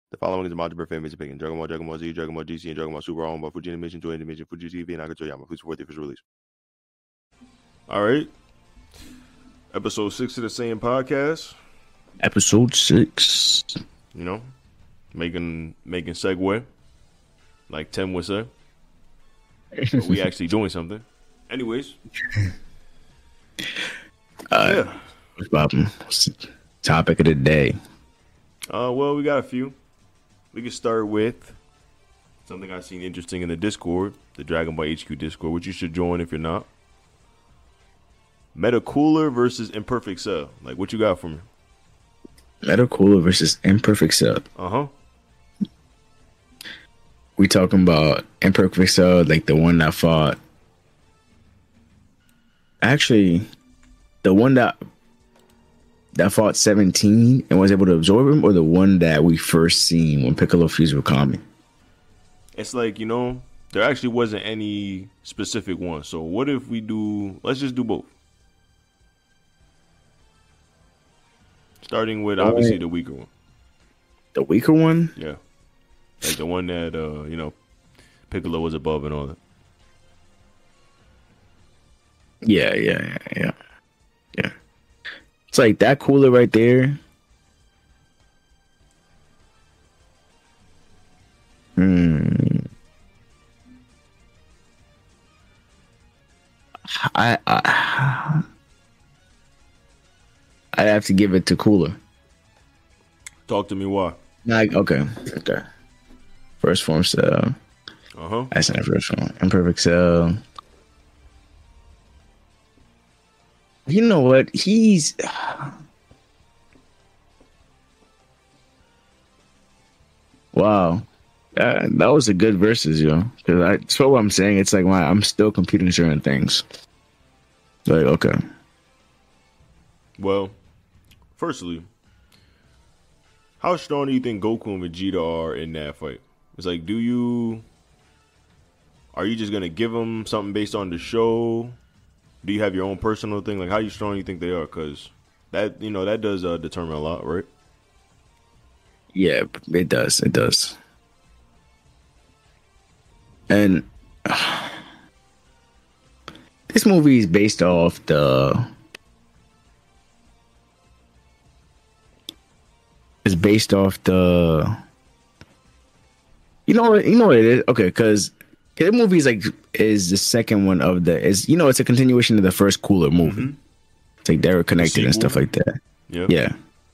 The following is a multiple fan base opinion. Dragon Ball, Dragon Ball Z, Dragon Ball GC, and Dragon Ball Super all owned by Fuji Animation, Toei Animation, Fuji TV, and Akatoyama. Please support the official release. All right. Episode 6 of the same podcast. Episode 6. You know, making segue, like Tim would say. But we actually doing something. Anyways. Yeah. What's the topic of the day? Well, we got a few. We can start with something I've seen interesting in the Discord, the Dragon Ball HQ Discord, which you should join if you're not. Metacooler versus Imperfect Cell. Like, what you got for me? Metacooler versus Imperfect Cell. Uh-huh. We talking about Imperfect Cell, like the one that fought. Actually, the one that fought 17 and was able to absorb him, or the one that we first seen when Piccolo fused with Kami? It's like, you know, there actually wasn't any specific one. So what if we let's just do both. Starting with, obviously, the weaker one. The weaker one? Yeah. Like the one that, you know, Piccolo was above and all that. Yeah. It's like that cooler right there. I'd have to give it to Cooler. Talk to me why. Like, okay. First form cell. Uh-huh. That's not first form. Imperfect cell. You know what? He's wow. That was a good versus, yo. Because that's what I'm saying. It's like I'm still computing certain things. Like, okay. Well, firstly, how strong do you think Goku and Vegeta are in that fight? It's like, are you just gonna give them something based on the show? Do you have your own personal thing? Like, how strong do you think they are? Because that, you know, that does determine a lot, right? Yeah, it does. It does. And this movie is based off It's based off the. You know what it is? Okay, because the movie is the second one of it's a continuation of the first Cooler movie. Mm-hmm. It's like they were connected and stuff like that. Yeah.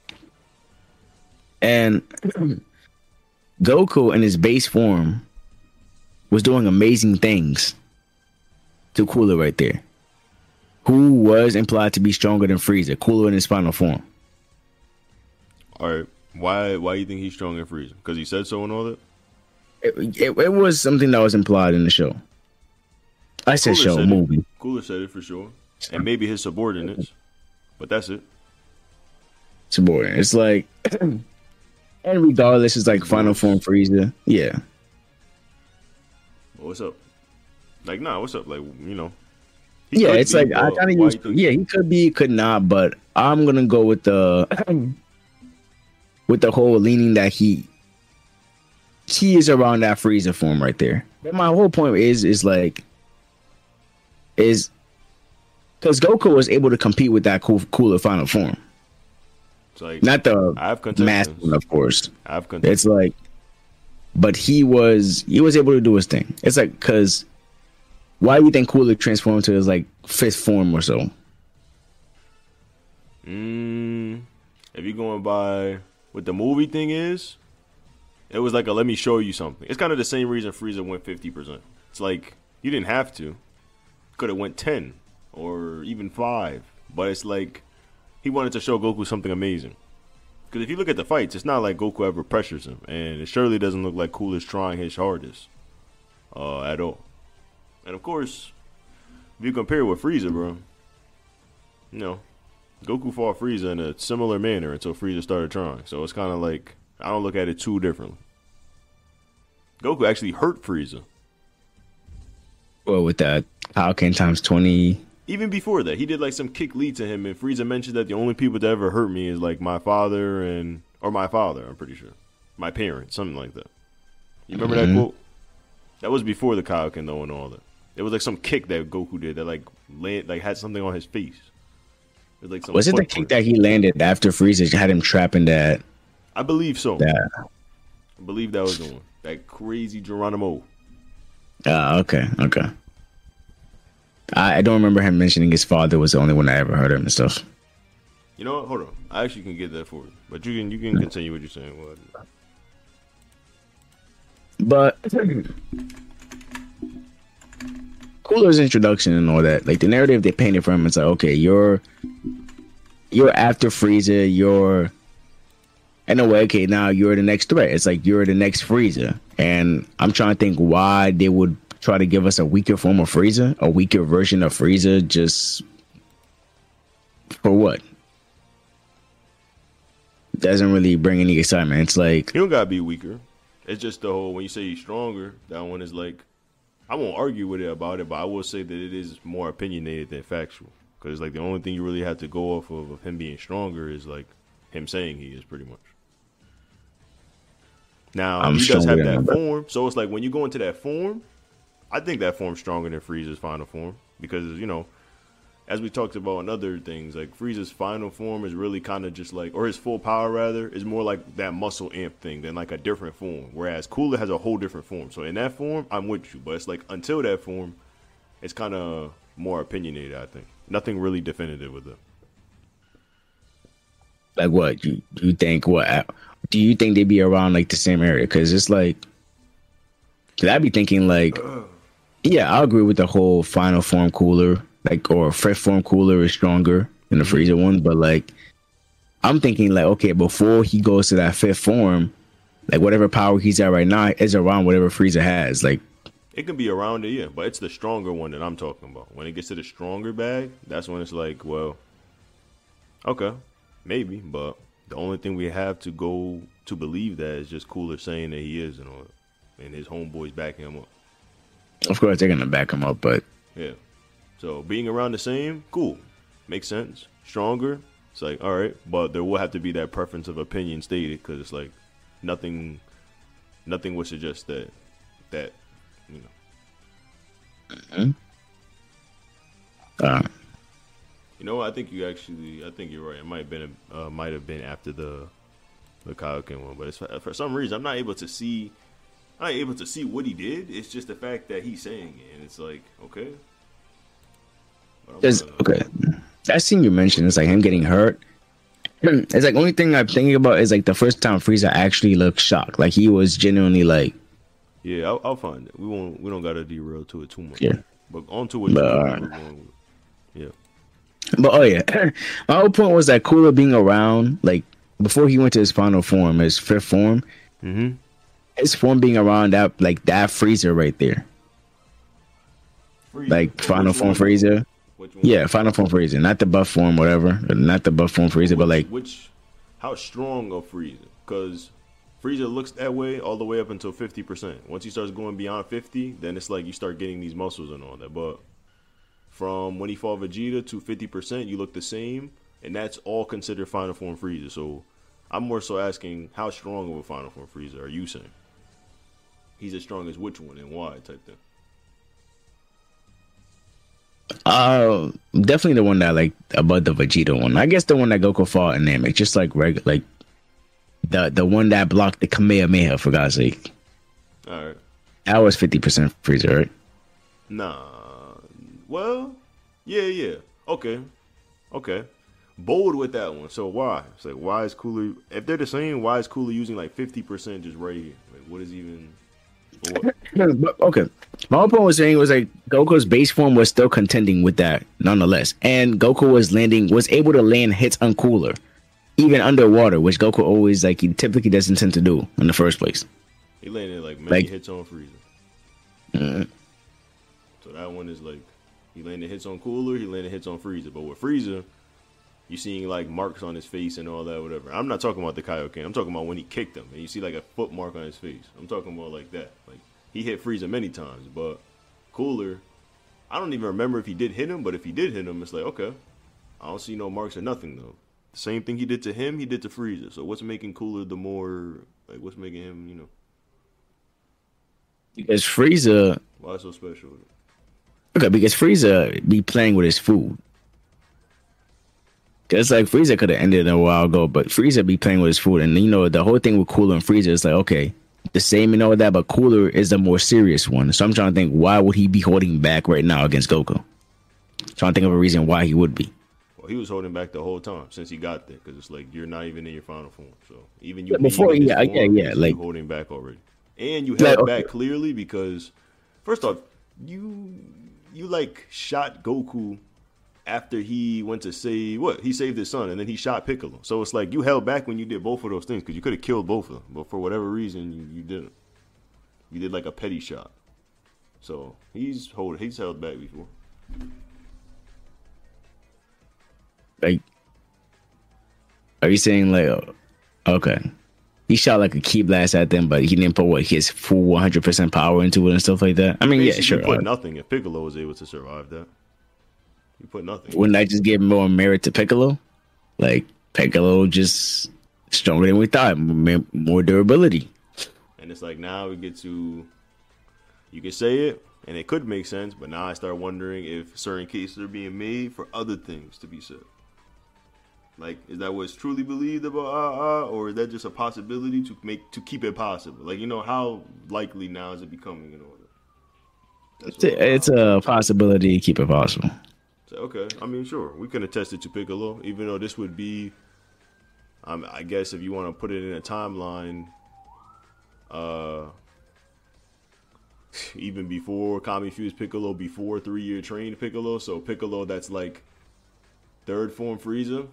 And Goku in his base form was doing amazing things to Cooler right there, who was implied to be stronger than Frieza. Cooler in his final form. All right. Why do you think he's stronger than Frieza? Because he said so and all that? It was something that was implied in the show. I said Cooler show, movie. Cooler said it for sure. And maybe his subordinates. But that's it. Subordinate. It's like, and regardless, it's like final form Frieza. Yeah. Well, what's up? Like, nah, what's up? Like, you know. Yeah, it's like, I kind of use, he could be, could not, but I'm going to go with the whole leaning that he is around that Frieza form right there. But my whole point is because Goku was able to compete with that Cooler final form. It's like, not the master one, of course. It's like, but he was able to do his thing. It's like, because why do you think Cooler transformed to his like fifth form or so? If you're going by what the movie thing is, it was like let me show you something. It's kind of the same reason Frieza went 50%. It's like, you didn't have to. Could have went 10 or even 5. But it's like, he wanted to show Goku something amazing. Because if you look at the fights, it's not like Goku ever pressures him. And it surely doesn't look like Cooler's trying his hardest at all. And of course, if you compare it with Frieza, bro, you know, Goku fought Frieza in a similar manner until Frieza started trying. So it's kind of like, I don't look at it too differently. Goku actually hurt Frieza. Well, with that Kaioken times 20. Even before that, he did like some kick lead to him, and Frieza mentioned that the only people that ever hurt me is like my father, I'm pretty sure. my parents, something like that. You remember that quote? That was before the Kaioken though and all that. It was like some kick that Goku did that like had something on his face. It was like some Was it the kick that he landed after Frieza had him trapped in that? I believe so. That. I believe that was the one. That crazy Geronimo. Okay. I don't remember him mentioning his father was the only one I ever heard of him and stuff. You know what? Hold on. I actually can get that for you. But you can continue what you're saying. But Cooler's introduction and all that, like the narrative they painted for him, it's like, okay, you're after Frieza, you're in a way, okay, now you're the next threat. It's like you're the next Frieza. And I'm trying to think why they would try to give us a weaker form of Frieza, a weaker version of Frieza, just for what? Doesn't really bring any excitement. It's like, you don't gotta be weaker. It's just the whole, when you say he's stronger, that one is like, I won't argue with it about it, but I will say that it is more opinionated than factual. Because like the only thing you really have to go off of him being stronger is like him saying he is, pretty much. Now, he does have that form, so it's like when you go into that form, I think that form's stronger than Frieza's final form. Because, you know, as we talked about in other things, like Frieza's final form is really kind of just like, or his full power rather, is more like that muscle amp thing than like a different form. Whereas Cooler has a whole different form. So in that form, I'm with you. But it's like until that form, it's kind of more opinionated, I think. Nothing really definitive with it. Like what? You think what? Do you think they'd be around like the same area? Because it's like, cause I'd be thinking like, yeah, I agree with the whole final form Cooler, like, or fifth form Cooler is stronger than the Frieza one. But like, I'm thinking like, okay, before he goes to that fifth form, like whatever power he's at right now is around whatever Frieza has. Like, it can be around it, yeah, but it's the stronger one that I'm talking about. When it gets to the stronger bag, that's when it's like, well, okay, maybe, but the only thing we have to go to believe that is just Cooler saying that he is and all that, and his homeboys backing him up. Of course, they're gonna back him up, but yeah. So being around the same, cool, makes sense. Stronger, it's like all right, but there will have to be that preference of opinion stated because it's like nothing would suggest that you know. You know, I think you're right. It might have been after the Kaioken one, but it's, for some reason I'm not able to see what he did. It's just the fact that he's saying it, and it's like, okay. Okay, that scene you mentioned is like him getting hurt. It's like only thing I'm thinking about is like the first time Frieza actually looked shocked, like he was genuinely like. Yeah, I'll find it. We don't gotta derail to it too much. Yeah, but on to what you're going with. Yeah. But oh yeah, my whole point was that Cooler being around, like before he went to his final form, his fifth form, his form being around that Frieza right there, like final form Frieza. Yeah, final form Frieza, not the buff form, whatever, not the buff form Frieza, but like how strong of Frieza? Because Frieza looks that way all the way up until 50%. Once he starts going beyond 50, then it's like you start getting these muscles and all that, but. From when he fought Vegeta to 50%, you look the same, and that's all considered final form Frieza. So I'm more so asking, how strong of a final form Frieza are you saying? He's as strong as which one and why type thing? Definitely the one that I like about the Vegeta one. I guess the one that Goku fought in Namek, just like regular, like the one that blocked the Kamehameha, for God's sake. All right. That was 50% Frieza, right? Nah. Well, yeah. Okay. Bold with that one. So why? It's like, why is Cooler, if they're the same, why is Cooler using like 50% just right here? Like, what is even... Okay. My whole point was saying was like Goku's base form was still contending with that nonetheless. And Goku was able to land hits on Cooler, even underwater, which Goku always, like, he typically doesn't tend to do in the first place. He landed like many hits on Frieza. So that one is like, he landed hits on Cooler, he landed hits on Frieza. But with Frieza, you seeing like marks on his face and all that, whatever. I'm not talking about the Kaioken. I'm talking about when he kicked him and you see like a foot mark on his face. I'm talking about like that. Like he hit Frieza many times, but Cooler, I don't even remember if he did hit him. But if he did hit him, it's like, okay, I don't see no marks or nothing though The same thing he did to him, he did to Frieza. So what's making Cooler the more like? What's making him, Because Frieza, why so special? okay, because Frieza be playing with his food. Cause like Frieza could have ended it a while ago, but Frieza be playing with his food, and the whole thing with Cooler and Frieza is like, okay, the same and all that, but Cooler is the more serious one. So I'm trying to think, why would he be holding back right now against Goku? Trying to think of a reason why he would be. Well, he was holding back the whole time since he got there, because it's like you're not even in your final form. So even you Before, being in yeah, this form, like you holding back already, and you held back clearly because first off, you like shot Goku after he went to save he saved his son, and then he shot Piccolo. So it's like you held back when you did both of those things because you could have killed both of them, but for whatever reason you didn't. You did like a petty shot. So he's held back before. Like, are you saying like, okay, he shot like a key blast at them, but he didn't put his full 100% power into it and stuff like that? I mean, basically, yeah, sure. You put nothing if Piccolo was able to survive that. You put nothing. Wouldn't that just give more merit to Piccolo? Like Piccolo just stronger than we thought, more durability. And it's like now we get to, you can say it, and it could make sense, but now I start wondering if certain cases are being made for other things to be said. Like, is that what's truly believed about or is that just a possibility to keep it possible? Like, how likely now is it becoming in order? It's a possibility to keep it possible. So, okay, I mean, sure, we can attest it to Piccolo, even though this would be, I guess, if you want to put it in a timeline, even before Kami fused Piccolo, before 3-year trained Piccolo, so Piccolo that's like third form Frieza.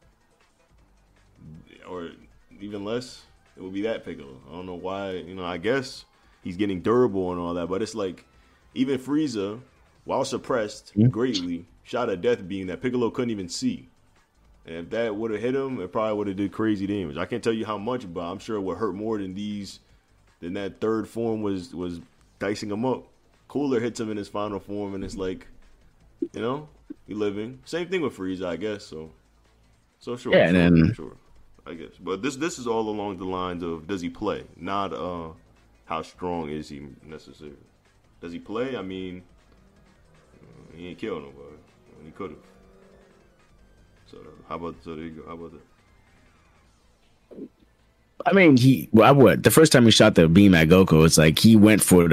Or even less, it would be that Piccolo. I don't know why, I guess he's getting durable and all that, but it's like even Frieza, while suppressed greatly, shot a death beam that Piccolo couldn't even see. And if that would have hit him, it probably would have did crazy damage. I can't tell you how much, but I'm sure it would hurt more than that third form was dicing him up. Cooler hits him in his final form, and it's like, he living. Same thing with Frieza, I guess. So sure. Yeah, sure. I guess, but this is all along the lines of does he play, not how strong is he necessarily. Does he play? I mean, he ain't killed nobody. He could have. So there you go. How about that? I mean, the first time he shot the beam at Goku, it's like he went for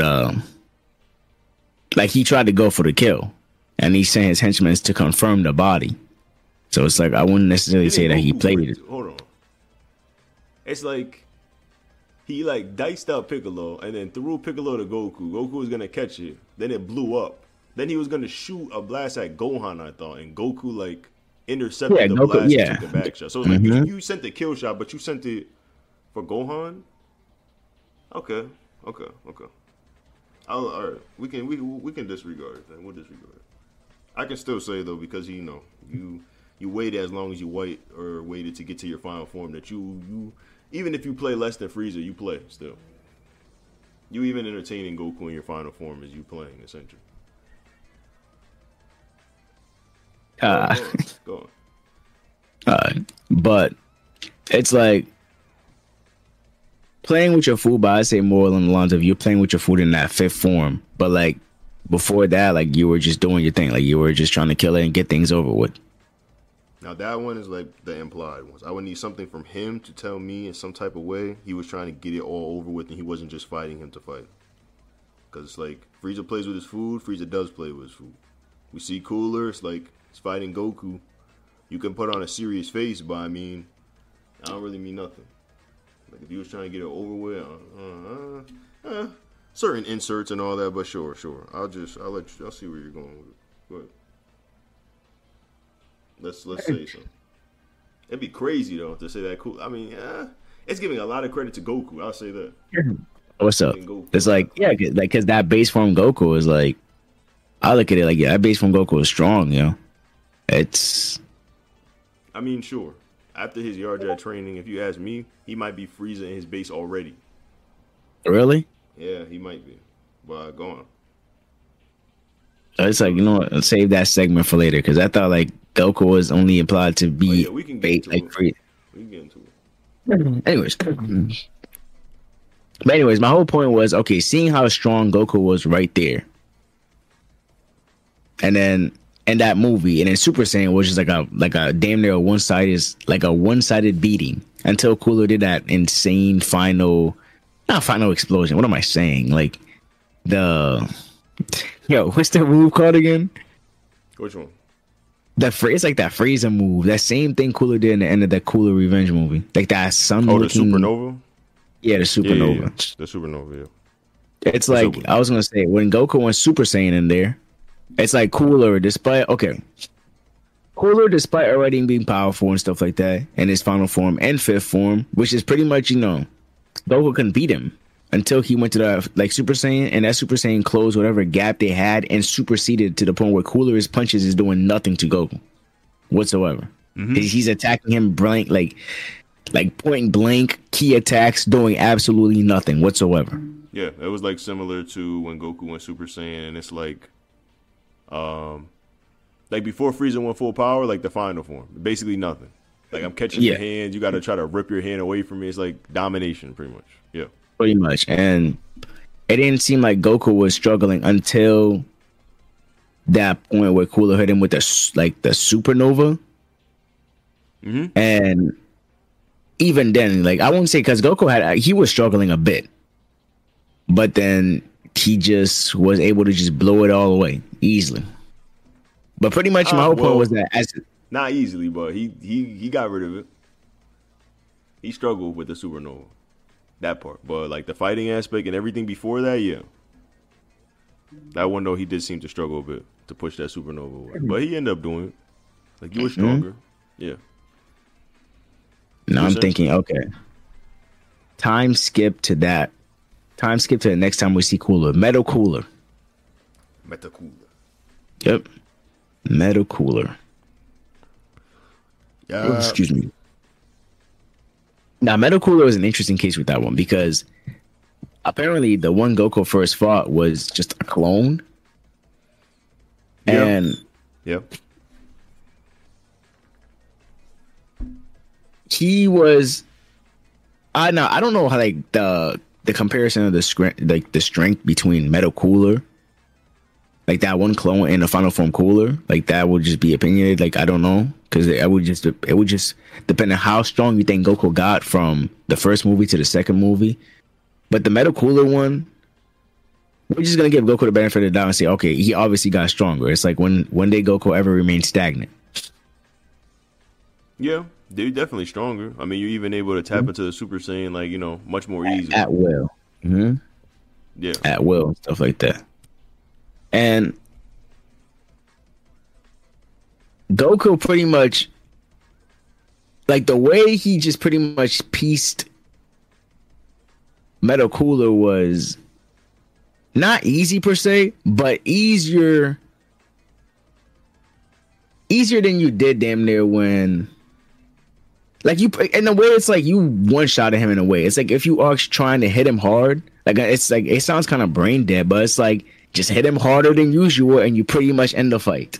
he tried to go for the kill, and he sent his henchmen to confirm the body. So it's like I wouldn't necessarily say that he played it. Hold on. It's like he diced out Piccolo and then threw Piccolo to Goku. Goku was gonna catch it. Then it blew up. Then he was gonna shoot a blast at Gohan, I thought, and Goku intercepted the Goku, blast and took the back shot. So it's like you sent the kill shot, but you sent it for Gohan. Okay. All right. We can disregard it. Then we'll disregard it. I can still say though, because you waited as long as you waited to get to your final form, that you even if you play less than Frieza, you play still. You even entertaining Goku in your final form as you playing, essentially. Go on. But it's like playing with your food, but I say more along the lines of you're playing with your food in that fifth form. But before that, you were just doing your thing. You were just trying to kill it and get things over with. Now that one is the implied ones. I would need something from him to tell me in some type of way he was trying to get it all over with and he wasn't just fighting him to fight. Because it's like Frieza plays with his food, Frieza does play with his food. We see Cooler, it's like he's fighting Goku. You can put on a serious face, but I don't really mean nothing. Like if he was trying to get it over with, certain inserts and all that, but sure. I'll see where you're going with it. Go ahead. Let's say something. It'd be crazy though to say that cool. I mean, it's giving a lot of credit to Goku. I'll say that. What's up? It's because that base form Goku is I look at it that base form Goku is strong. It's. I mean, sure. After his yard jet training, if you ask me, he might be Frieza in his base already. Really? Yeah, he might be. But go on. It's save that segment for later because I thought Goku was only implied to Oh be yeah, we can get into like it. free. We can get into it. Anyways, but anyways, my whole point was okay. Seeing how strong Goku was right there, and then in that movie, and then Super Saiyan was just like a damn near one sided beating until Cooler did that insane not final explosion. What am I saying? Like the what's the move called again? Which one? That phrase, like that Frieza move, that same thing Cooler did in the end of that Cooler Revenge movie, like that sun. Oh, the supernova. Yeah, the supernova. Yeah. The supernova. Yeah. It's like I was gonna say when Goku went Super Saiyan in there, it's like Cooler, despite already being powerful and stuff like that in his final form and fifth form, which is pretty much Goku couldn't beat him until he went to the like Super Saiyan, and that Super Saiyan closed whatever gap they had and superseded to the point where Cooler's punches is doing nothing to Goku whatsoever. Mm-hmm. He's attacking him blank, like point blank key attacks, doing absolutely nothing whatsoever. Yeah, it was like similar to when Goku went Super Saiyan, and it's like before Frieza went full power, like the final form, basically nothing. Like I'm catching your hand, you got to try to rip your hand away from me. It's like domination, pretty much. Yeah, pretty much. And it didn't seem like Goku was struggling until that point where Cooler hit him with the supernova. Mm-hmm. And even then, like I won't say because Goku he was struggling a bit, but then he just was able to just blow it all away easily. But pretty much my whole point was that not easily, but he got rid of it. He struggled with the supernova, that part. But like the fighting aspect and everything before that, yeah. That one though, he did seem to struggle a bit to push that supernova away. But he ended up doing it. Like you were stronger. Mm-hmm. Yeah. Now I'm thinking, okay. Time skip to that. Time skip to the next time we see Cooler. Metal Cooler. Yep. Metal Cooler. Yeah. Oh, excuse me. Now, Metal Cooler was an interesting case with that one because apparently the one Goku first fought was just a clone. Yep. And he was I don't know how like the comparison of the strength between Metal Cooler, like that one clone and the final form Cooler, like that would just be opinionated. Like I don't know, because it would just depend on how strong you think Goku got from the first movie to the second movie. But the Metal Cooler one, we're just gonna give Goku the benefit of the doubt and say, okay, he obviously got stronger. It's like when did Goku ever remain stagnant? Yeah, they're definitely stronger. I mean, you're even able to tap into the Super Saiyan, like, much more easily. At will. Mm-hmm. Yeah. At will and stuff like that. And Goku pretty much, like the way he just pretty much pieced Metal Cooler was not easy per se, but easier than you did damn near when, like you, in a way, it's like you one-shotted him in a way. It's like if you are trying to hit him hard, like it's like, it sounds kind of brain dead, but it's like just hit him harder than usual and you pretty much end the fight.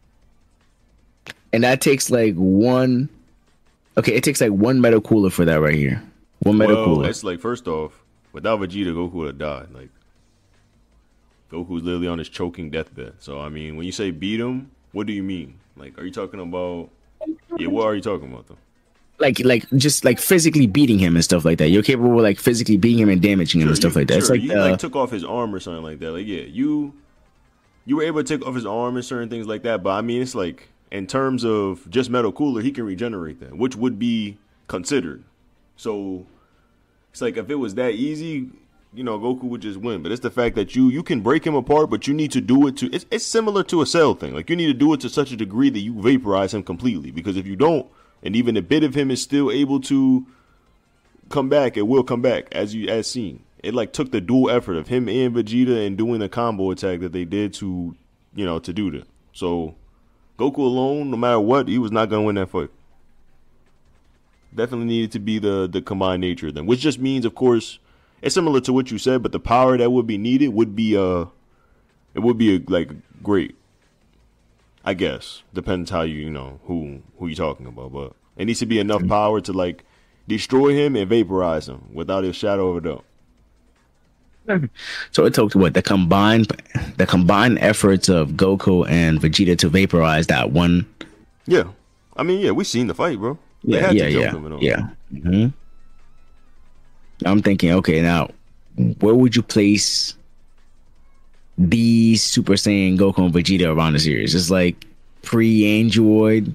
And that takes like one Metal Cooler for that right here. One Metal Cooler. It's like, first off, without Vegeta, Goku would have died. Like, Goku's literally on his choking deathbed. So, I mean, when you say beat him, what do you mean? Like, are you talking about... Yeah, what are you talking about, though? Like just like physically beating him and stuff like that. You're capable of like physically beating him and damaging him and stuff like that. It's like you like took off his arm or something like that. Like, yeah, you were able to take off his arm and certain things like that. But I mean, it's like in terms of just Metal Cooler, he can regenerate that, which would be considered. So it's like if it was that easy, Goku would just win. But it's the fact that you can break him apart, but you need to do it to. It's similar to a Cell thing. Like you need to do it to such a degree that you vaporize him completely. Because if you don't, and even a bit of him is still able to come back, it will come back as seen. It like took the dual effort of him and Vegeta and doing the combo attack that they did to do that. So Goku alone, no matter what, he was not gonna win that fight. Definitely needed to be the combined nature of them, which just means, of course, it's similar to what you said, but the power that would be needed would be like great. I guess depends how you know who you're talking about, but it needs to be enough power to like destroy him and vaporize him without a shadow of a doubt. So it took what the combined efforts of Goku and Vegeta to vaporize that one. Yeah, I mean, yeah, we seen the fight, bro. They had to jump him and all. Mm-hmm. I'm thinking, okay, now where would you place these Super Saiyan Goku and Vegeta around the series? It's like pre-Android,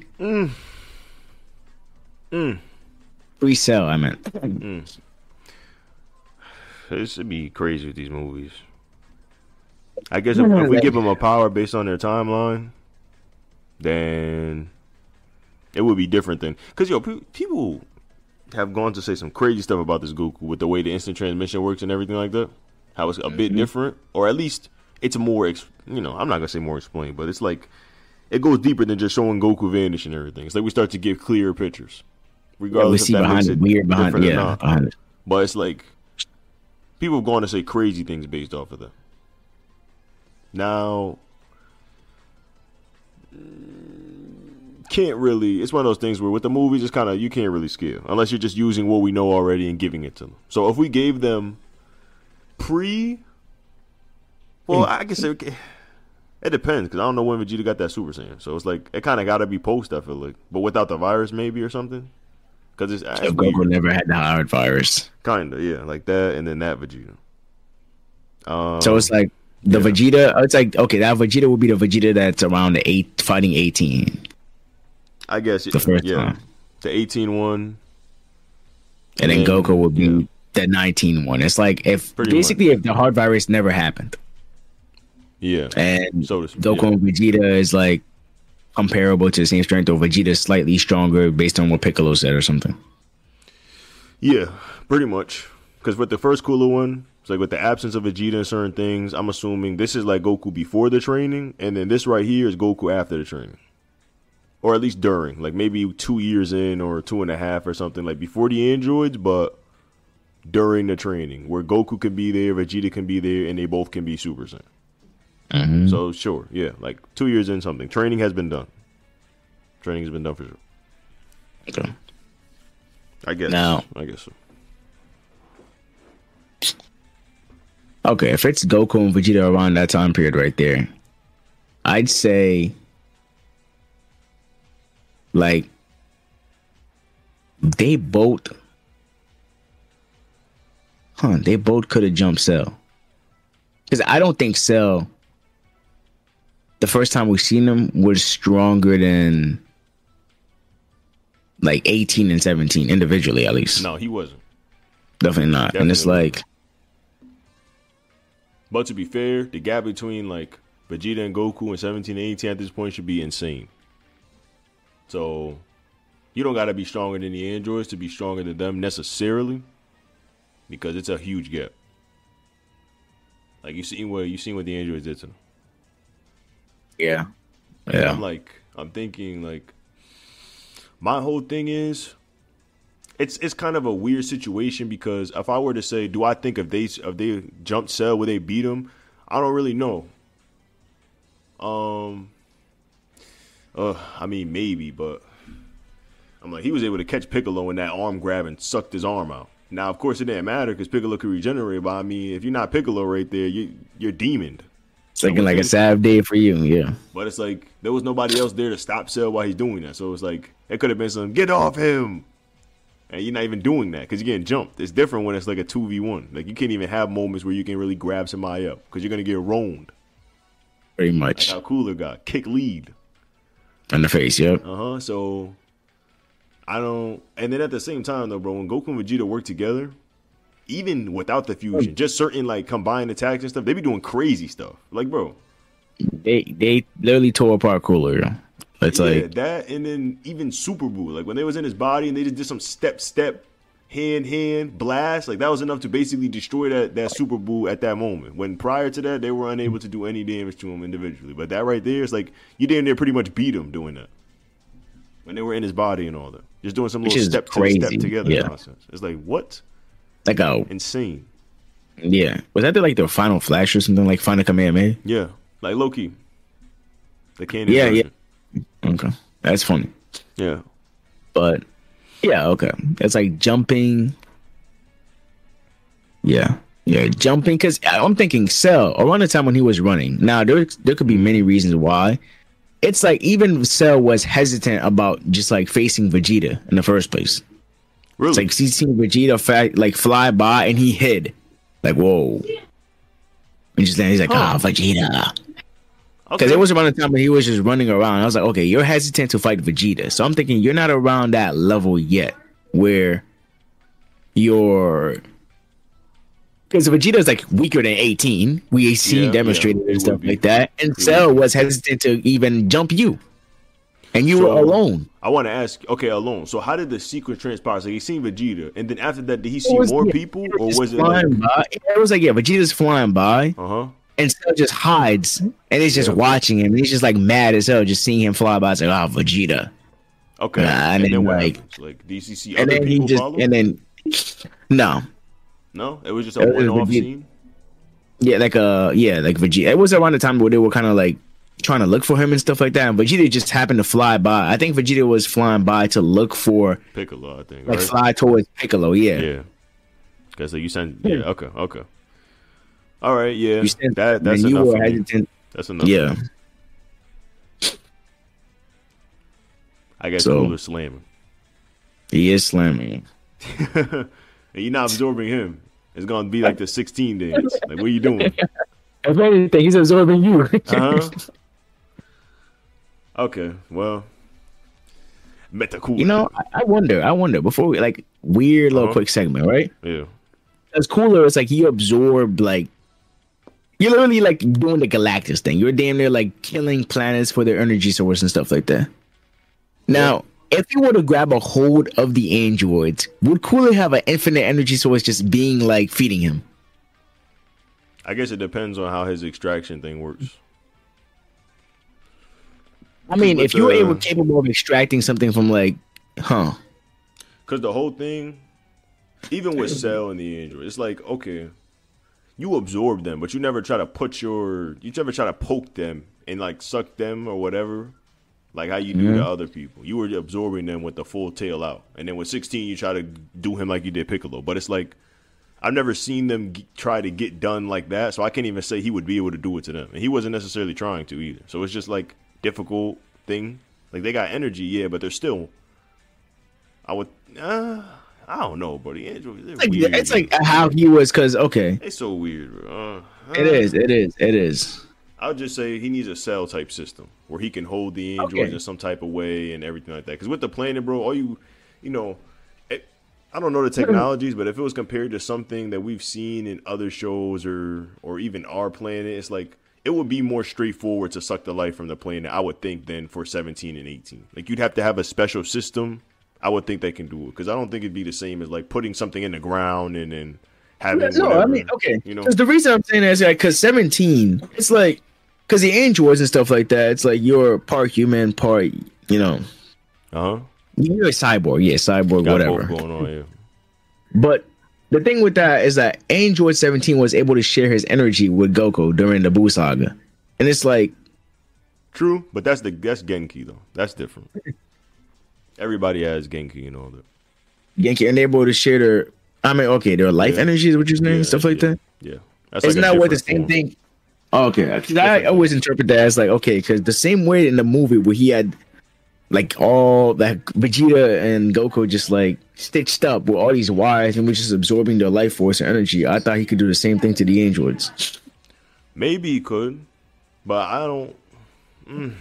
pre-Cell. I meant. This would be crazy with these movies. I guess if we give them a power based on their timeline, then it would be different than because people have gone to say some crazy stuff about this Goku with the way the instant transmission works and everything like that. How it's a bit different, or at least it's more. I'm not gonna say more explained, but it's like it goes deeper than just showing Goku vanish and everything. It's like we start to give clearer pictures, regardless we see if that behind makes it, it weird different behind, or not. behind it. But it's like people have gone to say crazy things based off of that. Now, can't really. It's one of those things where with the movies, it's kind of you can't really scale unless you're just using what we know already and giving it to them. So if we gave them I guess it depends because I don't know when Vegeta got that Super Saiyan. So it's like it kind of got to be post. I feel like, but without the virus maybe or something. Because it's Goku never had the hard virus. Kinda, yeah, like that, and then that Vegeta. So it's like the Vegeta. It's like okay, that Vegeta would be the Vegeta that's around the fighting 18. I guess the first time, the 18 one, and then Goku would be the 19 one. It's like if the hard virus never happened. Yeah, and Goku and Vegeta is like comparable to the same strength, or Vegeta slightly stronger based on what Piccolo said or something. Yeah, pretty much. Because with the first Cooler one, it's like with the absence of Vegeta and certain things, I'm assuming this is like Goku before the training, and then this right here is Goku after the training. Or at least during, like maybe 2 years in or 2.5 or something, like before the androids, but during the training, where Goku can be there, Vegeta can be there, and they both can be Super Saiyan. Mm-hmm. So sure, yeah, like 2 years in something. Training has been done. Training has been done for sure. Okay. I guess so. Okay, if it's Goku and Vegeta around that time period right there, I'd say like they both could have jumped Cell. Because I don't think Cell, the first time we seen him, was stronger than like 18 and 17 individually, at least. No, he wasn't. Definitely not. Definitely. And it's like, but to be fair, the gap between like Vegeta and Goku in 17 and 18 at this point should be insane. So you don't got to be stronger than the androids to be stronger than them necessarily, because it's a huge gap. Like you seen what the androids did to them. Yeah. I'm thinking like my whole thing is it's kind of a weird situation because if I were to say, do I think if they jumped Cell, would they beat him? I don't really know. I mean maybe, but I'm like he was able to catch Piccolo in that arm grab and sucked his arm out. Now, of course, it didn't matter because Piccolo could regenerate. But I mean, if you're not Piccolo right there, you're demoned. It's looking like a sad day for you, yeah. But it's like there was nobody else there to stop Cell while he's doing that. So it's like it could have been some get off him, and you're not even doing that because you're getting jumped. It's different when it's like a 2v1. Like you can't even have moments where you can really grab somebody up because you're gonna get roamed. Pretty much. Like how Cooler got kick lead in the face. Yep. So. I don't, and then at the same time though, bro, when Goku and Vegeta work together, even without the fusion, just certain like combined attacks and stuff, they be doing crazy stuff. Like, bro, they literally tore apart Cooler. It's like that, and then even Super Buu, like when they was in his body and they just did some step, hand blast, like that was enough to basically destroy that Super Buu at that moment. When prior to that, they were unable to do any damage to him individually. But that right there is like you damn near pretty much beat him doing that. When they were in his body and all that. Just doing some little step together nonsense. It's like, what? Like insane. Yeah. Was that like the Final Flash or something like Final Kamehameha? Yeah. Like low-key. The canon Yeah, version. Okay, that's funny. Yeah. But yeah, okay. It's like jumping. Yeah. Yeah, jumping because I'm thinking Cell around the time when he was running. Now there could be many reasons why. It's like even Cell was hesitant about just like facing Vegeta in the first place. Really? It's like he's seen Vegeta like fly by and he hid. Like, whoa. And just then he's like, Vegeta. Because it was around the time when he was just running around. I was like, okay, you're hesitant to fight Vegeta. So I'm thinking you're not around that level yet where you're. Because Vegeta is like weaker than 18. We seen demonstrated and stuff like that. And Cell was hesitant to even jump you. And you were alone. I want to ask, okay, alone. So how did the sequence transpire? So he seen Vegeta, and then after that, did he see more people, or was it like? It was like, Vegeta's flying by, and Cell just hides, and he's just watching him, and he's just like mad as hell, just seeing him fly by. It's like, oh, Vegeta. Okay, and then what happens? Like, do you see other people follow? And then no, it was just a one-off scene. Yeah, like Vegeta. It was around the time where they were kind of like trying to look for him and stuff like that. And Vegeta just happened to fly by. I think Vegeta was flying by to look for Piccolo. I think like fly towards Piccolo. Yeah. Yeah. Okay, so you sent. Yeah. Okay. All right. Yeah. That's enough. For me. That's enough. Yeah. I guess Cooler slamming. He is slamming. And you're not absorbing him. It's gonna be like the 16 days. Like, what are you doing? If anything, he's absorbing you. Okay, well, Metacooler. You know, I wonder before we like weird little quick segment, right? Yeah. As Cooler, it's like he absorbed like you're literally like doing the Galactus thing. You're damn near like killing planets for their energy source and stuff like that. Now, if you were to grab a hold of the androids, would Cooler have an infinite energy source just being like feeding him? I guess it depends on how his extraction thing works. I mean, if you were capable of extracting something from like, because the whole thing, even with Cell and the android, it's like, okay, you absorb them, but you never try to poke them and like suck them or whatever. Like how you do to other people. You were absorbing them with the full tail out. And then with 16, you try to do him like you did Piccolo. But it's like, I've never seen them try to get done like that. So I can't even say he would be able to do it to them. And he wasn't necessarily trying to either. So it's just like difficult thing. Like they got energy, yeah, but they're still, I don't know, buddy. It's like how he was, because, okay. It's so weird, bro. It is. I would just say he needs a Cell type system where he can hold the androids in some type of way and everything like that. Because with the planet, bro, I don't know the technologies, but if it was compared to something that we've seen in other shows or even our planet, it's like it would be more straightforward to suck the life from the planet, I would think, than for 17 and 18. Like you'd have to have a special system. I would think they can do it because I don't think it'd be the same as like putting something in the ground and then having. Whatever, I mean, okay, because the reason I'm saying that is like because 17, it's like. Because the androids and stuff like that, it's like you're part human, part, You're a cyborg, cyborg, whatever. Going on, yeah. But the thing with that is that Android 17 was able to share his energy with Goku during the Buu saga, and it's like true, but that's Genki though. That's different. Everybody has Genki and all that. Genki, and they're able to share their life energy is what you're saying, stuff like that. Yeah, isn't that what the same thing? Okay, I always interpret that as like, okay, because the same way in the movie where he had like all that Vegeta and Goku just like stitched up with all these wires and was just absorbing their life force and energy, I thought he could do the same thing to the androids. Maybe he could, but I don't.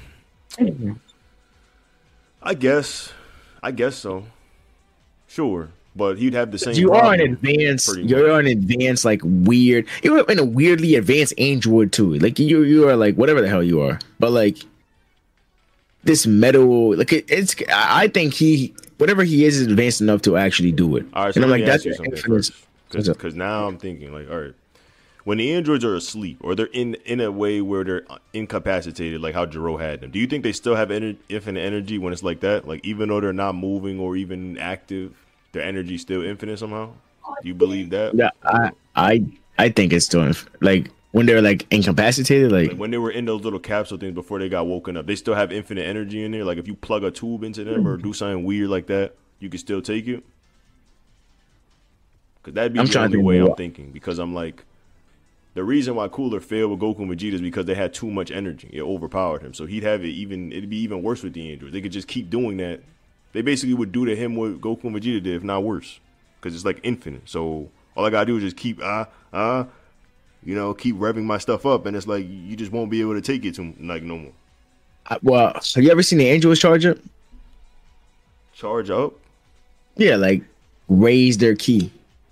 I guess so. Sure. But he'd have the same. You're an advanced, like weird. You're in a weirdly advanced android too. Like you are like whatever the hell you are. But like this metal, like it's. I think whatever he is advanced enough to actually do it. All right, so and I'm like that's because now I'm thinking like, all right, when the androids are asleep or they're in a way where they're incapacitated, like how Jiro had them, do you think they still have infinite energy when it's like that? Like even though they're not moving or even active. Their energy still infinite somehow? Do you believe that? Yeah, I think it's still like when they're like incapacitated, Like when they were in those little capsule things before they got woken up, they still have infinite energy in there. Like if you plug a tube into them or do something weird like that, you can still take it. Because that'd be I'm the trying to only think way I'm what. thinking. Because I'm like, the reason why Cooler failed with Goku and Vegeta is because they had too much energy. It overpowered him. So he'd have it even, it'd be even worse with the androids. They could just keep doing that. They basically would do to him what Goku and Vegeta did, if not worse. Because it's like infinite. So all I gotta do is just keep, keep revving my stuff up. And it's like, you just won't be able to take it to, like, no more. Well, have you ever seen the androids charge up? Charge up? Yeah, like raise their key.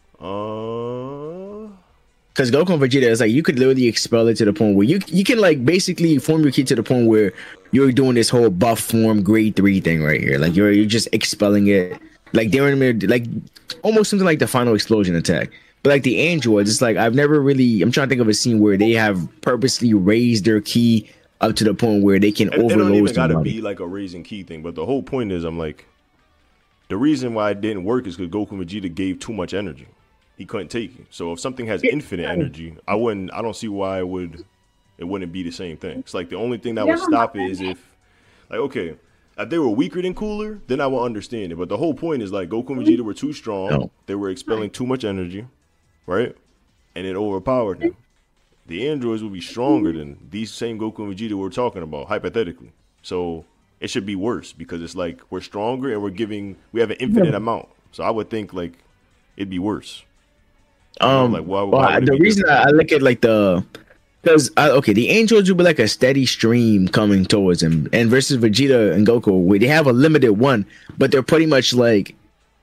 Because Goku and Vegeta is like you could literally expel it to the point where you can like basically form your key to the point where you're doing this whole buff form grade 3 thing right here. Like you're just expelling it. Like they're in the like almost something like the final explosion attack. But like the androids, it's like I'm trying to think of a scene where they have purposely raised their key up to the point where they can overload. It don't even gotta somebody. be like a raising key thing. But the whole point is, I'm like, the reason why it didn't work is because Goku and Vegeta gave too much energy. He couldn't take it. So if something has infinite energy, I don't see why it wouldn't be the same thing. It's like the only thing that would stop it is if, like, okay, if they were weaker than Cooler, then I will understand it. But the whole point is like Goku and Vegeta were too strong. No. They were expelling too much energy, right? And it overpowered them. The androids would be stronger than these same Goku and Vegeta we're talking about, hypothetically. So it should be worse because it's like we're stronger and we have an infinite amount. So I would think like it'd be worse. Like why would the reason I look at like the the androids will be like a steady stream coming towards him, and versus Vegeta and Goku, where they have a limited one, but they're pretty much like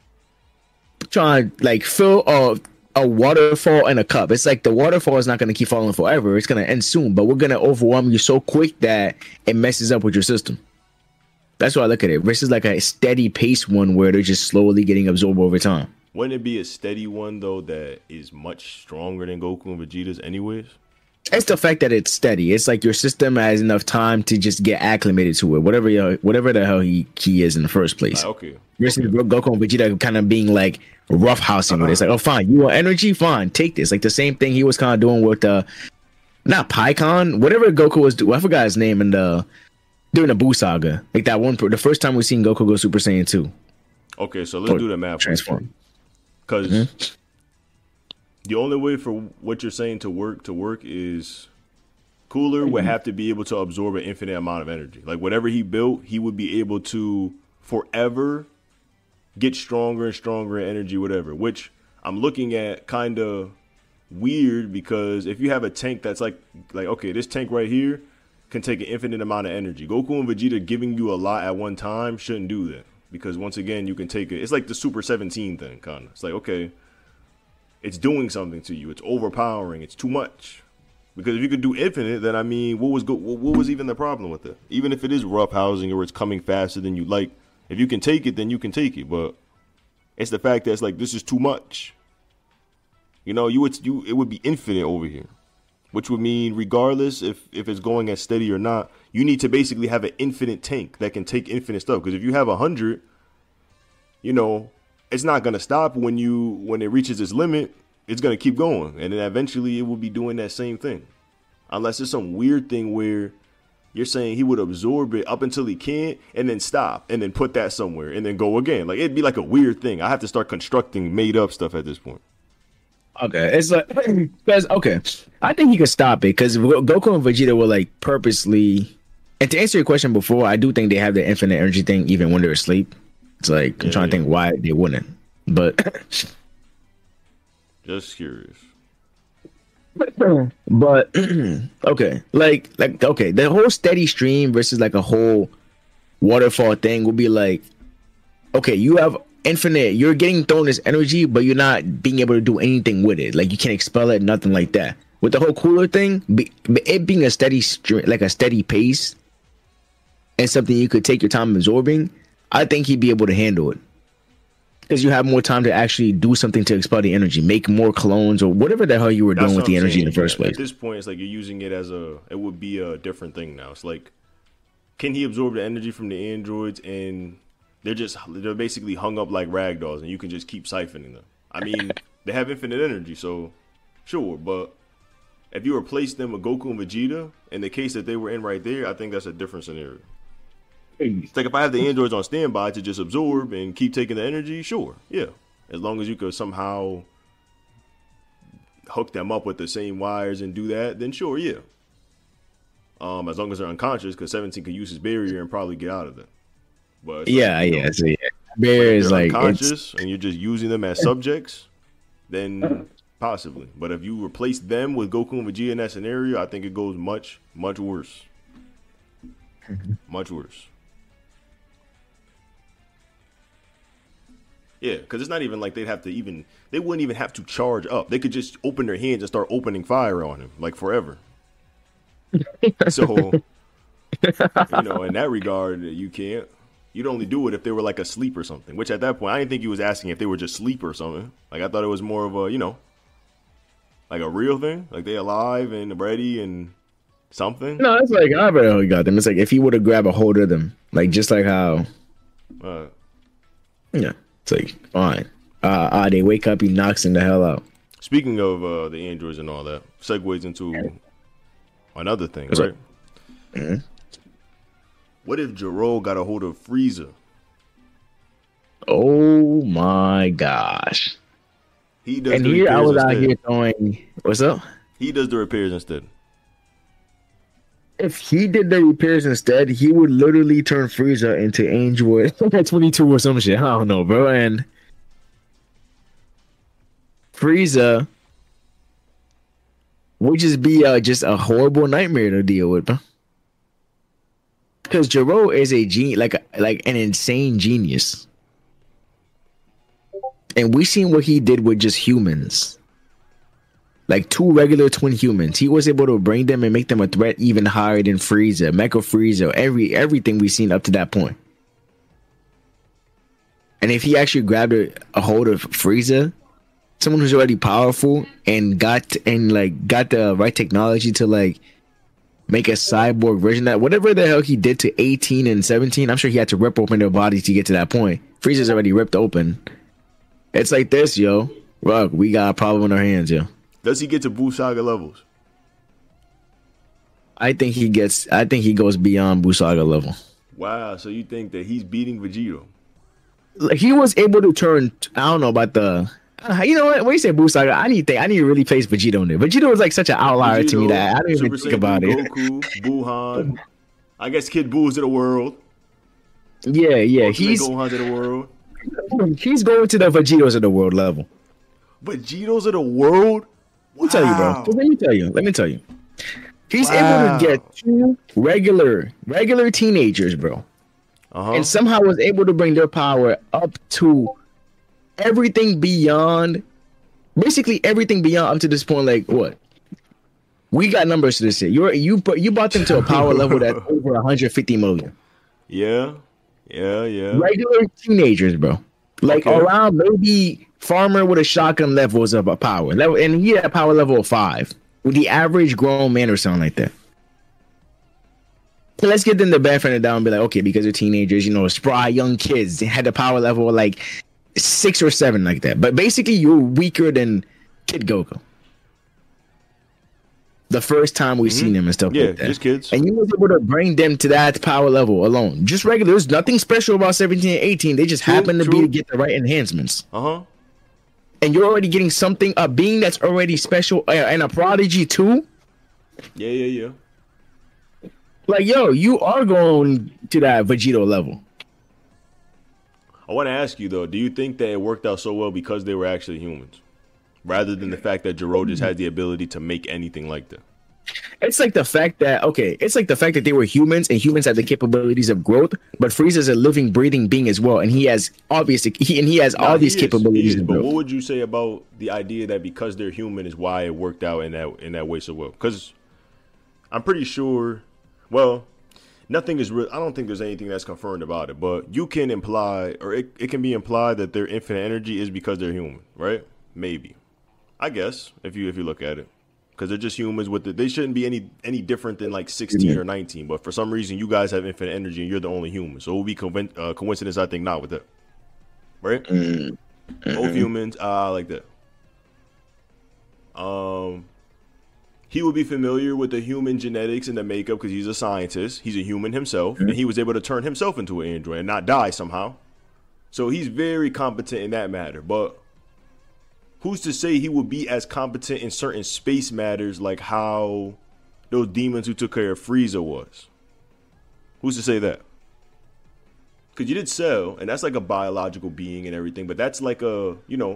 trying to like fill a waterfall in a cup. It's like the waterfall is not going to keep falling forever; it's going to end soon. But we're going to overwhelm you so quick that it messes up with your system. That's why I look at it. Versus like a steady pace one where they're just slowly getting absorbed over time. Wouldn't it be a steady one though that is much stronger than Goku and Vegeta's anyways? It's the fact that it's steady. It's like your system has enough time to just get acclimated to it. Whatever the hell he is in the first place. Okay. Versus Goku and Vegeta kind of being like roughhousing with it. It's like, oh fine, you want energy? Fine, take this. Like the same thing he was kind of doing with not Pikkon, whatever Goku was doing. I forgot his name during the Buu saga. Like that one, the first time we seen Goku go Super Saiyan 2. Okay, so let's do the math. Transform. Because the only way for what you're saying to work is Cooler would have to be able to absorb an infinite amount of energy. Like whatever he built, he would be able to forever get stronger and stronger in energy, whatever. Which I'm looking at kind of weird because if you have a tank that's like okay, this tank right here can take an infinite amount of energy. Goku and Vegeta giving you a lot at one time shouldn't do that. Because once again, you can take it. It's like the Super 17 thing, kind of. It's like, okay, it's doing something to you. It's overpowering. It's too much. Because if you could do infinite, then I mean, what was even the problem with it? Even if it is rough housing or it's coming faster than you like, if you can take it, then you can take it. But it's the fact that it's like this is too much. You know, it would be infinite over here. Which would mean regardless if it's going as steady or not, you need to basically have an infinite tank that can take infinite stuff. Because if you have 100, you know, it's not going to stop when it reaches its limit. It's going to keep going. And then eventually it will be doing that same thing. Unless it's some weird thing where you're saying he would absorb it up until he can't and then stop and then put that somewhere and then go again. Like it'd be like a weird thing. I have to start constructing made up stuff at this point. Okay, it's like because I think he could stop it because Goku and Vegeta will like purposely. And to answer your question before, I do think they have the infinite energy thing even when they're asleep. It's like I'm trying to think why they wouldn't, but just curious. But okay, like okay, the whole steady stream versus like a whole waterfall thing would be like, okay, you have infinite, you're getting thrown this energy, but you're not being able to do anything with it. Like you can't expel it, nothing like that. With the whole Cooler thing, it being a steady stream, like a steady pace, and something you could take your time absorbing, I think he'd be able to handle it. Because you have more time to actually do something to expel the energy, make more clones or whatever the hell you were doing with the energy in the first place. At this point, it's like you're using it it would be a different thing now. It's like, can he absorb the energy from the androids and they're basically hung up like ragdolls and you can just keep siphoning them. I mean, they have infinite energy, so sure, but If you replace them with Goku and Vegeta, in the case that they were in right there, I think that's a different scenario. It's like if I have the androids on standby to just absorb and keep taking the energy, sure, yeah. As long as you could somehow hook them up with the same wires and do that, then sure, yeah. As long as they're unconscious, because 17 could use his barrier and probably get out of it. But yeah, like, yeah. So yeah, barrier is like unconscious and you're just using them as subjects, then possibly. But if you replace them with Goku and Vegeta in that scenario, I think it goes much, much worse. Much worse. Yeah, because it's not even like they wouldn't even have to charge up. They could just open their hands and start opening fire on him, like forever. So, in that regard, you can't. You'd only do it if they were like asleep or something, which at that point, I didn't think he was asking if they were just asleep or something. Like, I thought it was more of a, like a real thing. Like, they alive and ready and something. No, it's like, I already know he got them. It's like if he would have grabbed a hold of them, like just like how. Yeah. It's like, fine. They wake up, he knocks them the hell out. Speaking of the androids and all that, segues into another thing, right? Mm-hmm. What if Gero got a hold of Frieza? Oh my gosh. He does and the here repairs I was instead. out here throwing, what's up? He does the repairs instead. If he did the repairs instead, he would literally turn Frieza into Angel 22 or some shit. I don't know, bro. And Frieza would just be just a horrible nightmare to deal with, bro. Because Gero is a like an insane genius, and we seen what he did with just humans. Like 2 regular twin humans, he was able to bring them and make them a threat even higher than Frieza, Mecha Frieza, everything we've seen up to that point. And if he actually grabbed a hold of Frieza, someone who's already powerful and got the right technology to like make a cyborg version of that, whatever the hell he did to 18 and 17, I'm sure he had to rip open their bodies to get to that point. Frieza's already ripped open. It's like this, yo. Look, we got a problem in our hands, yo. Does he get to Buu Saga levels? I think he goes beyond Buu Saga level. Wow, so you think that he's beating Vegito? He was able to turn. I don't know about the. You know what? When you say Buu Saga, I need to really place Vegito in there. Vegito was like such an outlier to me that I don't even think about it. Goku, Buhan, I guess Kid Buu's to the world. Yeah. He's Gohan to the world. He's going to the Vegitos of the world level. Vegitos of the world. Let me tell you, bro. Let me tell you. He's able to get 2 regular teenagers, bro. And somehow was able to bring their power up to everything beyond, basically everything beyond up to this point. Like what? We got numbers to this shit. You brought them to a power level that's over 150 million. Yeah. Regular teenagers, bro. Like around maybe Farmer with a shotgun levels of a power level, and he had a power level of 5 with the average grown man or something like that. So let's get them the benefit of the doubt and be like, okay, because they're teenagers, spry young kids, they had the power level of like 6 or 7 like that. But basically, you're weaker than Kid Goku. The first time we've seen him and stuff like that. Yeah, just kids. And you was able to bring them to that power level alone. Just regular. There's nothing special about 17 and 18. They just happen to be to get the right enhancements. And you're already getting something, a being that's already special, and a prodigy too. Yeah. Like, yo, you are going to that Vegito level. I want to ask you, though, do you think that it worked out so well because they were actually humans? Rather than the fact that Gero just had the ability to make anything like that? It's like the fact that they were humans and humans have the capabilities of growth, but Frieza's a living, breathing being as well, and he has all these capabilities. But what would you say about the idea that because they're human is why it worked out in that way so well? Because I'm pretty sure, well, nothing is real. I don't think there's anything that's confirmed about it, but you can imply, or it can be implied that their infinite energy is because they're human, right? Maybe, I guess if you look at it. Because they're just humans they shouldn't be any different than like 16 or 19. But for some reason, you guys have infinite energy and you're the only human. So it would be coincidence, I think, not with that. Right? Both humans, like that. he would be familiar with the human genetics and the makeup because he's a scientist. He's a human himself, and he was able to turn himself into an android and not die somehow. So he's very competent in that matter. But who's to say he would be as competent in certain space matters like how those demons who took care of Frieza was? Who's to say that? Because you did Cell, and that's like a biological being and everything, but that's like a,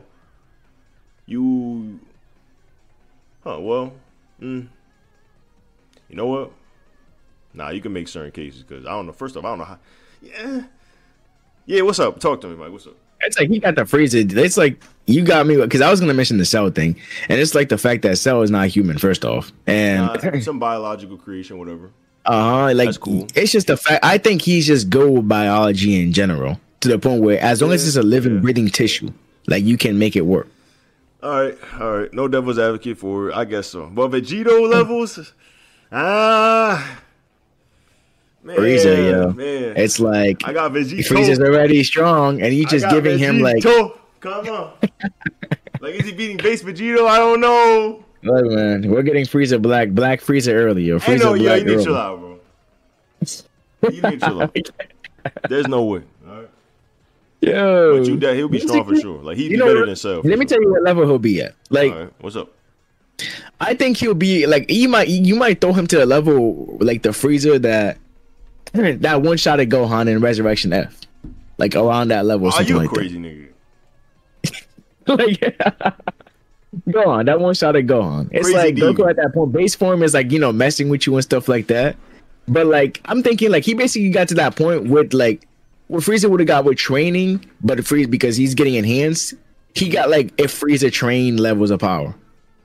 you know what? Nah, you can make certain cases because I don't know. First off, I don't know how. Yeah. What's up? Talk to me, Mike. What's up? It's like he got the Frieza. It's like you got me because I was gonna mention the Cell thing, and it's like the fact that Cell is not human. First off, and some biological creation, whatever. Like that's cool. It's just the fact. I think he's just good with biology in general to the point where as long as it's a living, breathing tissue, like you can make it work. All right. No devil's advocate for it. I guess so. But Vegito levels, man. Frieza, man. It's like I got Vegito. Frieza's already strong, and you just giving him like, come on. Like, is he beating base Vegito? I don't know. Look, man, we're getting Frieza black Frieza earlier. Frieza I know, black you need to chill out, bro. You need to chill out. There's no way. All right. Yo, but he'll be strong for sure. Like he'd be better than Cell. Let me tell you what level he'll be at. Like, all right, what's up? I think he'll be like you might throw him to the level like the Frieza that one shot at Gohan in Resurrection F, like around that level. Or something you a like crazy that. Like, Gohan, that one shot at Gohan. It's crazy like demon. Goku at that point. Base form is like messing with you and stuff like that. But like I'm thinking like he basically got to that point with like. What Frieza would have got with training, but Frieza because he's getting enhanced, he got like if Frieza trained levels of power,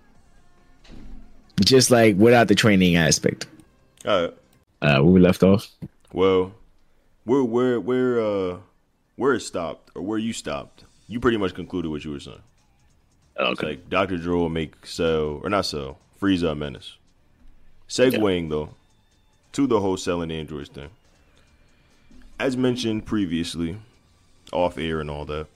just like without the training aspect. All right. Where we left off. Well, where it stopped or where you stopped, you pretty much concluded what you were saying. Okay. It's like Dr. Droid will make Frieza a menace. Segueing though to the whole Cell and androids thing. As mentioned previously, off air and all that,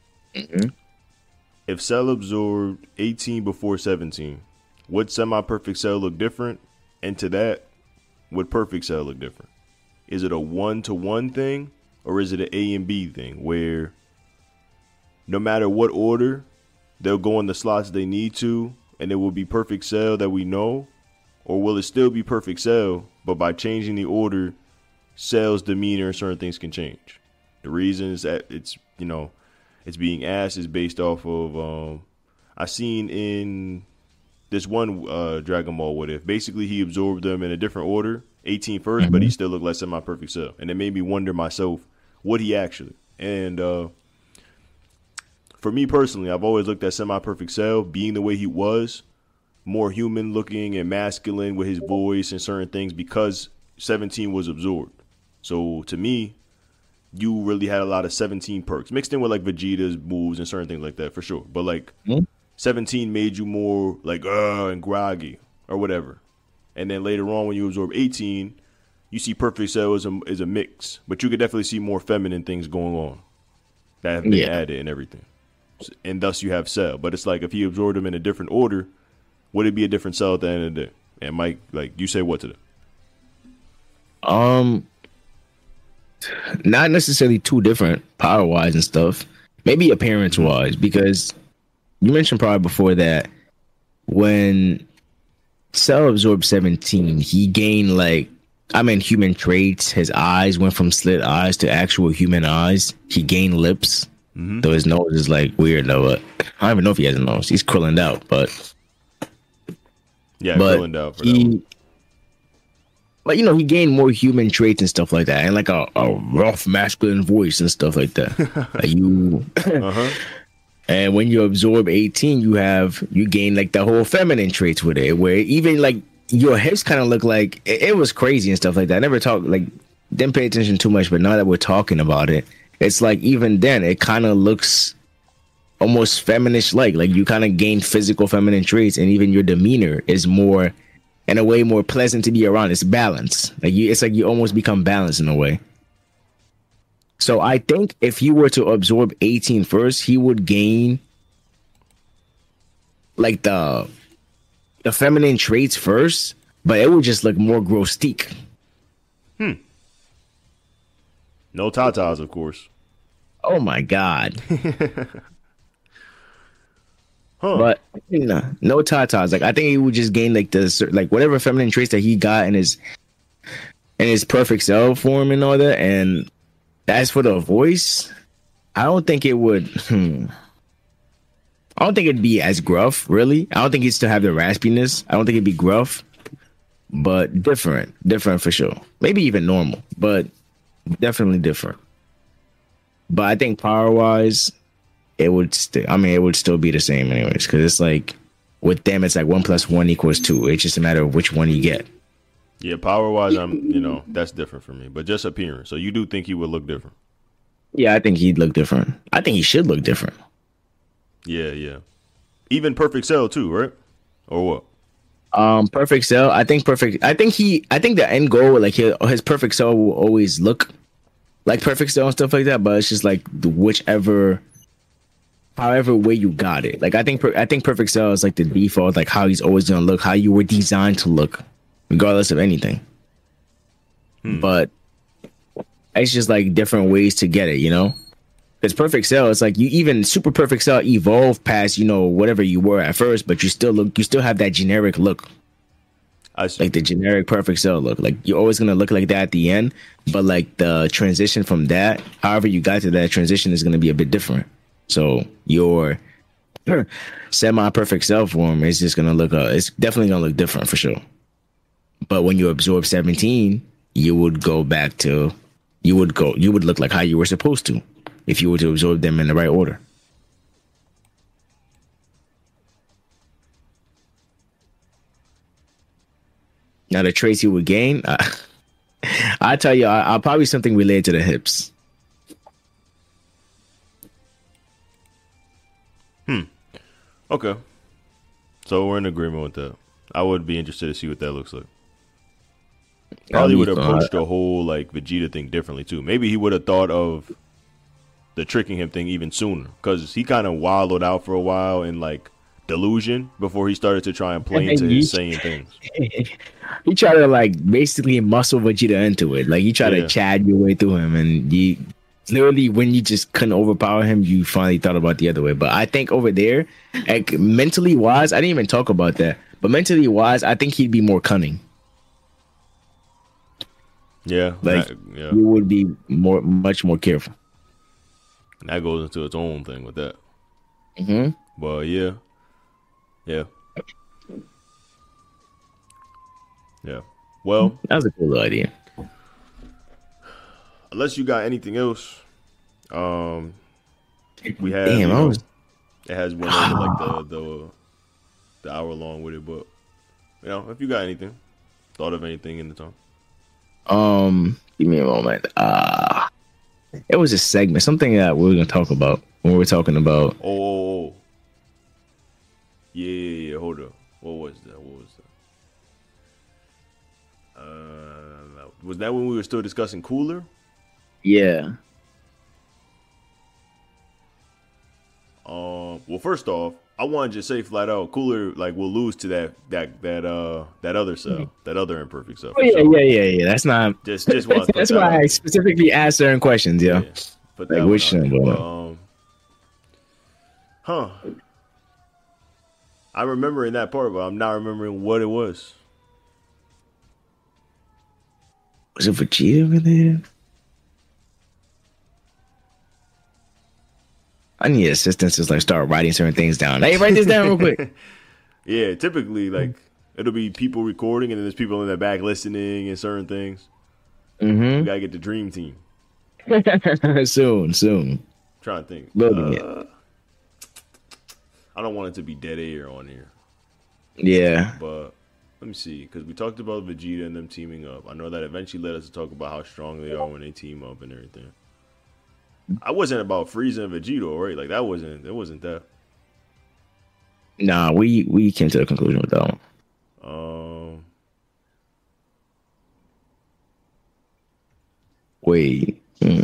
if Cell absorbed 18 before 17, would semi-perfect Cell look different? And to that, would perfect Cell look different? Is it a 1-to-1 thing, or is it an A and B thing where no matter what order, they'll go in the slots they need to, and it will be perfect Cell that we know? Or will it still be perfect Cell, but by changing the order, Cell's demeanor and certain things can change? The reasons that it's being asked is based off of I seen in this one Dragon Ball What If. Basically he absorbed them in a different order, 18 first, but he still looked like semi-perfect Cell. And it made me wonder myself, would he actually? And for me personally, I've always looked at semi-perfect Cell being the way he was, more human looking and masculine with his voice and certain things because 17 was absorbed. So to me, you really had a lot of 17 perks mixed in with like Vegeta's moves and certain things like that for sure. But like 17 made you more like and groggy or whatever. And then later on when you absorb 18, you see perfect Cell is a mix, but you could definitely see more feminine things going on that have been added and everything. And thus you have Cell. But it's like if he absorbed them in a different order, would it be a different Cell at the end of the day? And Mike, like you say what to them? Not necessarily too different power wise and stuff. Maybe appearance wise, because you mentioned probably before that when Cell absorbed 17, he gained human traits. His eyes went from slit eyes to actual human eyes. He gained lips. Though his nose is like weird though. But I don't even know if he has a nose. He's Krillined out, but Krillined out for that one. But he gained more human traits and stuff like that, and like a rough masculine voice and stuff like that. And when you absorb 18, you gain like the whole feminine traits with it, where even like your hips kind of look like it was crazy and stuff like that. I never didn't pay attention too much, but now that we're talking about it, it's like even then it kind of looks almost feminish like you kind of gain physical feminine traits, and even your demeanor is more. In a way more pleasant to be around. It's balanced. It's like you almost become balanced in a way. So I think if he were to absorb 18 first, he would gain the feminine traits first, but it would just look more grostique. No tatas, of course. Oh my god. Huh. But no tatas. Like I think he would just gain like like whatever feminine traits that he got in his perfect self form and all that. And as for the voice, I don't think it would. I don't think it'd be as gruff. Really, I don't think he'd still have the raspiness. I don't think it'd be gruff, but different for sure. Maybe even normal, but definitely different. But I think power wise, it would still. I mean, it would still be the same anyways, because it's like with them, it's like 1 + 1 = 2. It's just a matter of which one you get. Yeah, power wise, that's different for me. But just appearance. So you do think he would look different? Yeah, I think he'd look different. I think he should look different. Yeah. Even Perfect Cell too, right? Or what? Perfect Cell. I think the end goal, like his Perfect Cell will always look like Perfect Cell and stuff like that. But it's just like however way you got it. Like I think Perfect Cell is like the default, like how he's always gonna look, how you were designed to look, regardless of anything. But it's just like different ways to get it, you know? Because Perfect Cell, it's like you even Super Perfect Cell evolved past, whatever you were at first, but you still have that generic look. I see. Like the generic Perfect Cell look. Like you're always gonna look like that at the end, but like the transition from that, however you got to that transition, is gonna be a bit different. So your semi-perfect Cell form is just gonna look. It's definitely gonna look different for sure. But when you absorb 17, you would go back to. You would look like how you were supposed to if you were to absorb them in the right order. Now the traits you would gain, I tell you, I'll probably something related to the hips. Okay. So we're in agreement with that. I would be interested to see what that looks like. Probably would approach the whole like Vegeta thing differently too. Maybe he would have thought of the tricking him thing even sooner, because he kind of wallowed out for a while in like delusion before he started to try and play into his saying things. He tried to like basically muscle Vegeta into it. Like you try to Chad your way through him, and you literally, when you just couldn't overpower him, you finally thought about the other way. But I think over there, like mentally wise, I didn't even talk about that. But mentally wise, I think he'd be more cunning. Yeah, like you would be much more careful. And that goes into its own thing with that. But yeah. Well, that was a cool idea. Unless you got anything else, we have. It has went over like the hour long with it, but if you got anything, thought of anything in the time. Give me a moment. It was a segment, something that we were gonna talk about when we were talking about. Oh. Yeah. Hold up. What was that? Was that when we were still discussing Cooler? Yeah. Well, first off, I wanted to say flat out, Cooler like will lose to that other cell, that other imperfect cell. Oh yeah. That's not just that's why I specifically asked certain questions. Yeah. But like which one? I remember in that part, but I'm not remembering what it was. Was it Vegeta over there? I need assistance to like start writing certain things down. Hey, write this down real quick. Yeah, typically like it'll be people recording and then there's people in the back listening and certain things. We gotta get the dream team. Soon. Trying to think. Building it. I don't want it to be dead air on here. Yeah. But let me see, because we talked about Vegeta and them teaming up. I know that eventually led us to talk about how strong they are when they team up and everything. I wasn't about Frieza and Vegeta, right? Like it wasn't that. Nah, we came to the conclusion with that one. Wait.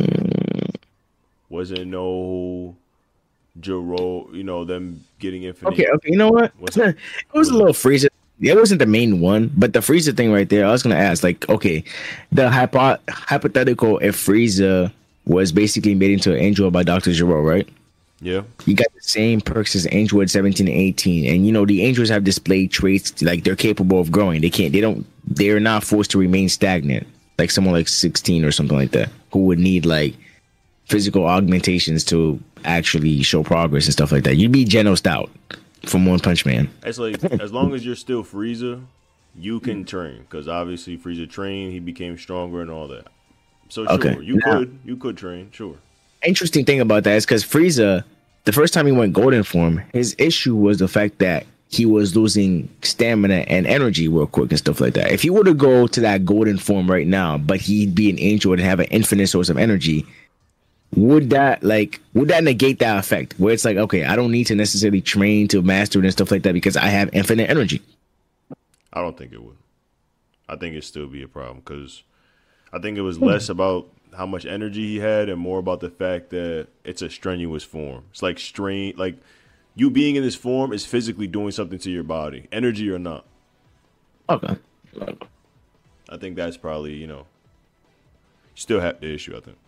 Wasn't no Jiro, them getting infinite. Okay, you know what? It was a little Frieza it wasn't the main one, but the Frieza thing right there. I was gonna ask, like, okay, the hypothetical if Frieza was basically made into an android by Doctor Gero, right? Yeah. You got the same perks as Android 17 and 18, and you know the androids have displayed traits like they're capable of growing. They're not forced to remain stagnant like someone like 16 or something like that, who would need like physical augmentations to actually show progress and stuff like that. You'd be Genos out from One Punch Man. It's like as long as you're still Frieza, you can train because obviously Frieza trained, he became stronger and all that. So sure, Okay. you could train, sure. Interesting thing about that is because Frieza, the first time he went golden form, his issue was the fact that he was losing stamina and energy real quick and stuff like that. If he were to go to that golden form right now, but he'd be an angel and have an infinite source of energy, would that negate that effect where it's like, okay, I don't need to necessarily train to master it and stuff like that because I have infinite energy? I don't think it would. I think it'd still be a problem because I think it was less about how much energy he had and more about the fact that it's a strenuous form. It's like you being in this form is physically doing something to your body, energy or not. Okay. I think that's probably, still have the issue, I think.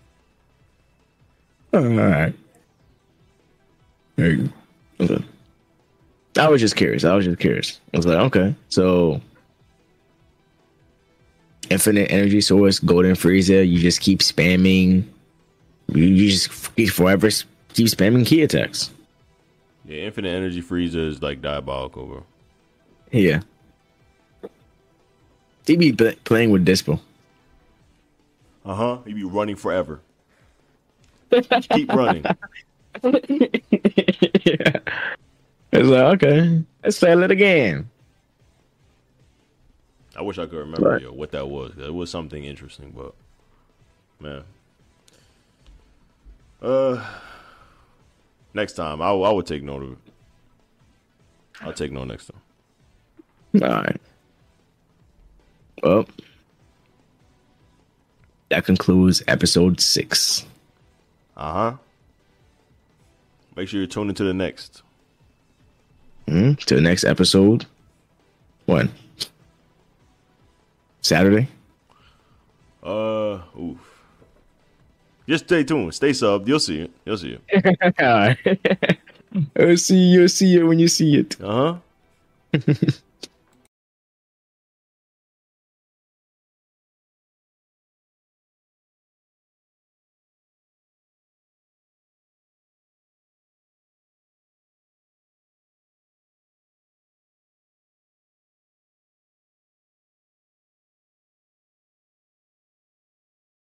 All right. There you go. Okay. I was just curious. I was like, okay, so infinite energy source, golden Frieza, you just keep spamming. You just forever keep spamming key attacks. Yeah, infinite energy Frieza is like diabolical, bro. Yeah. He be playing with Dispo. He be running forever. Keep running. Yeah. It's like, okay, let's settle it again. I wish I could remember Right. what that was. It was something interesting, but man. Next time I would take note of it. I'll take note next time. All right. Well, that concludes episode 6. Make sure you tune into the next. To the next episode. When? Saturday? Oof. Just stay tuned. Stay subbed. You'll see it. All right. You'll see it when you see it.